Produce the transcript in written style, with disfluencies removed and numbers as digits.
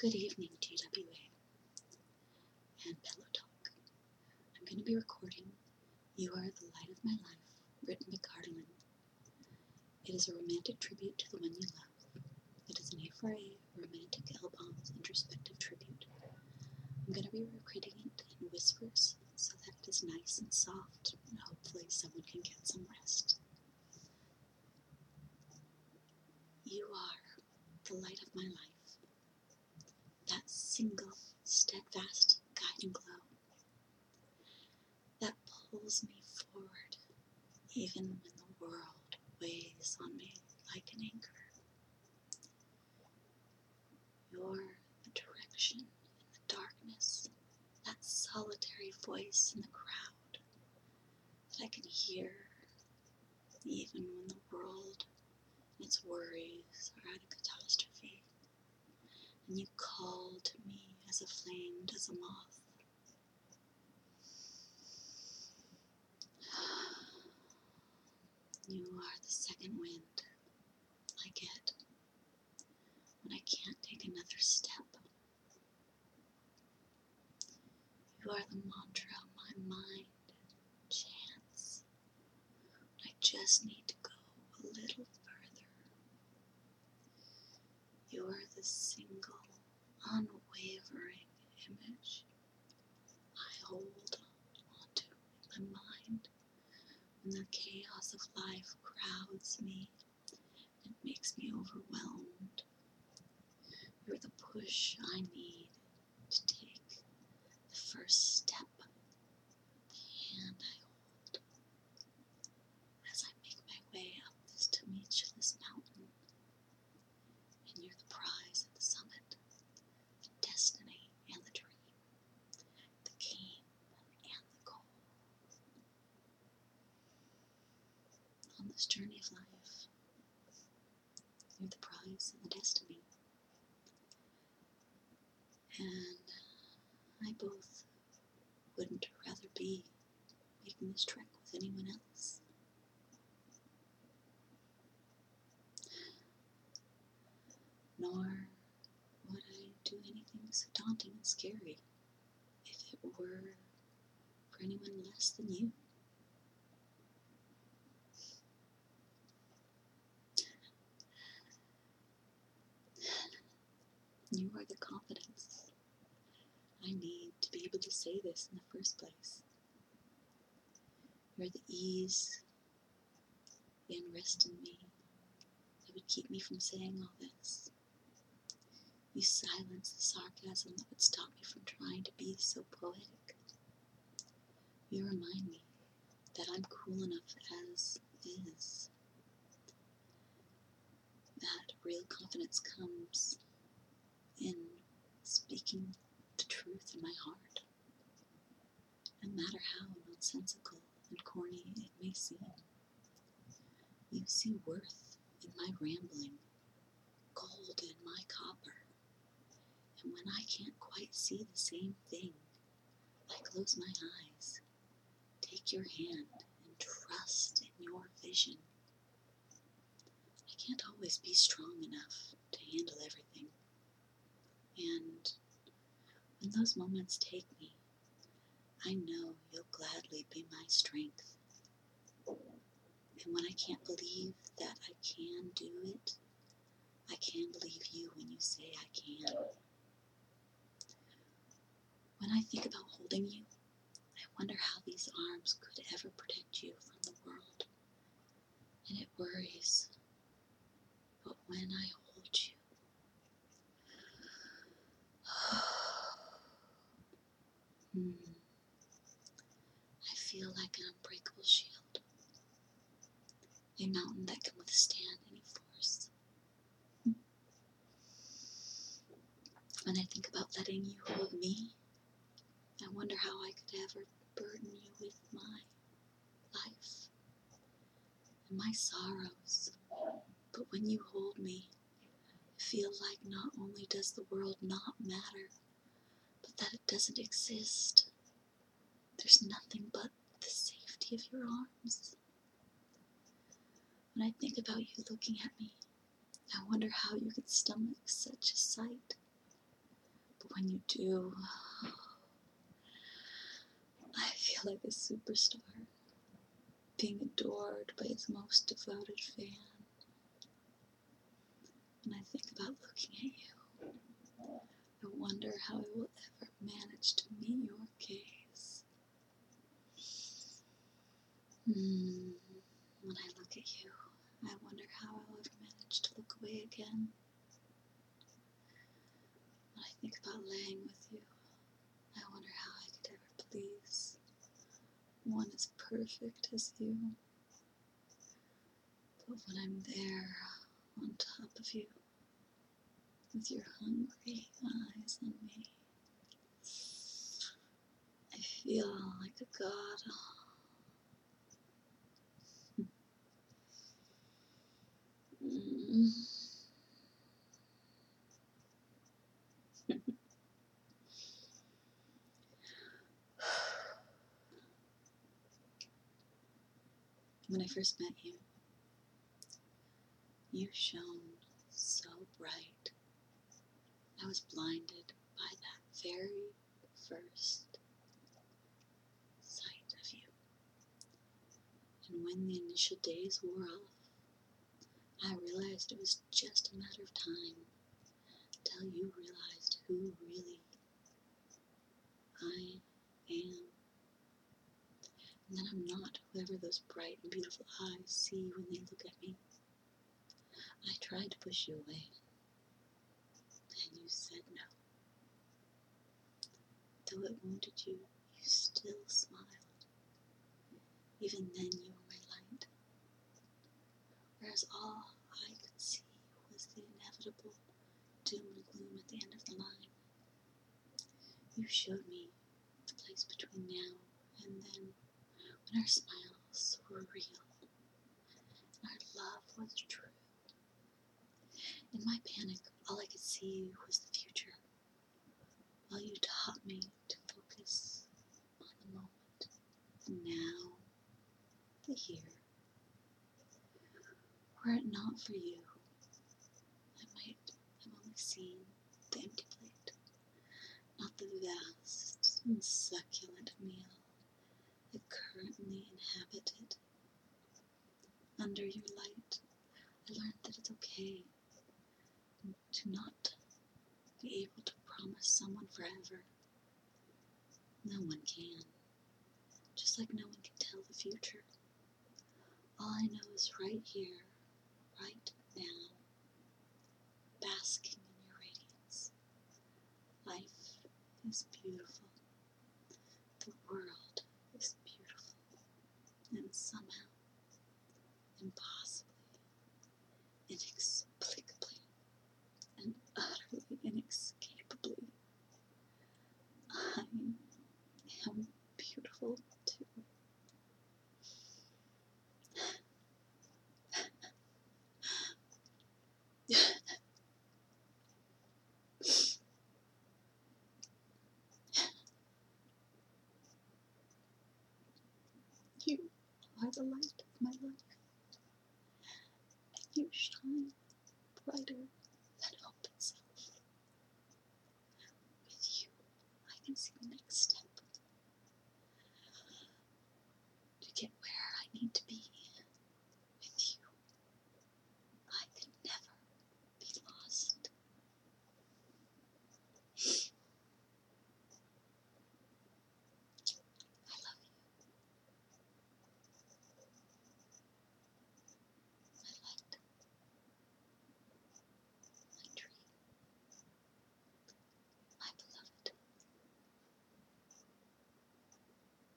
Good evening, TWA and Pillow Talk. I'm going to be recording You Are the Light of My Life, written by Carolyn. It is a romantic tribute to the one you love. It is an A4A romantic album's introspective tribute. I'm going to be recording it in whispers so that it is nice and soft, and hopefully someone can get some rest. You are the light of my life, that single, steadfast, guiding glow that pulls me forward even when the world weighs on me like an anchor. You're the direction in the darkness, that solitary voice in the crowd that I can hear even when the world and its worries are at a catastrophe. And you call to me as aflamed as a moth. You are the second wind I get when I can't take another step. You are the mantra my mind chants when I just need to go a little further. You are the single, unwavering image I hold onto in my mind when the chaos of life crowds me and makes me overwhelmed. You're the push I need to take the first step, the hand I hold as I make my way up this tumultuous mountain. And you're the prize at the summit, the destiny and the dream, the game and the goal. On this journey of life, you're the prize and the destiny. And I both wouldn't rather be making this trek with anyone else. Nor would I do anything so daunting and scary if it were for anyone less than you. You are the confidence I need to be able to say this in the first place. You're the ease, the unrest in me that would keep me from saying all this. You silence the sarcasm that would stop me from trying to be so poetic. You remind me that I'm cool enough as is. That real confidence comes in speaking the truth in my heart, no matter how nonsensical and corny it may seem. You see worth in my rambling, gold in my copper, and when I can't quite see the same thing, I close my eyes, take your hand, and trust in your vision. I can't always be strong enough to handle everything, and when those moments take me, I know you'll gladly be my strength. And when I can't believe that I can do it, I can believe you when you say I can. When I think about holding you, I wonder how these arms could ever protect you from the world. And it worries. But when I hold you, I feel like an unbreakable shield, a mountain that can withstand any force. When I think about letting you hold me, I wonder how I could ever burden you with my life and my sorrows. But when you hold me, I feel like not only does the world not matter, but that it doesn't exist. There's nothing but the safety of your arms. When I think about you looking at me, I wonder how you could stomach such a sight. when you do, I feel like a superstar, being adored by its most devoted fan. When I think about looking at you, I wonder how I will ever manage to meet your gaze. When I look at you, I wonder how I'll ever manage to look away again. When I think about laying with you, I wonder how I could ever please one as perfect as you. But when I'm there, on top of you, with your hungry eyes on me, I feel like a god. Mm. When I first met you, you shone so bright. I was blinded by that very first sight of you. And when the initial days wore off, I realized it was just a matter of time till you realized who really I am. And that I'm not whoever those bright and beautiful eyes see when they look at me. I tried to push you away, and you said no. Though it wounded you, you still smiled. Even then you were my light, whereas all I could see was the inevitable doom and gloom at the end of the line. You showed me the place between now and then, when our smiles were real, and our love was true. In my panic, all I could see was the future, while you taught me to focus on the moment. And now, the here. Were it not for you, I might have only seen the empty plate, not the vast and succulent meal I currently inhabited. Under your light, I learned that it's okay to not be able to promise someone forever. No one can, just like no one can tell the future. All I know is right here, right now, basking in your radiance. Life is beautiful. The world is beautiful. And somehow, impossibly, inexplicably, and utterly inescapably, I am beautiful too. You are the light of my life, and you shine brighter than hope itself. With you, I can see the next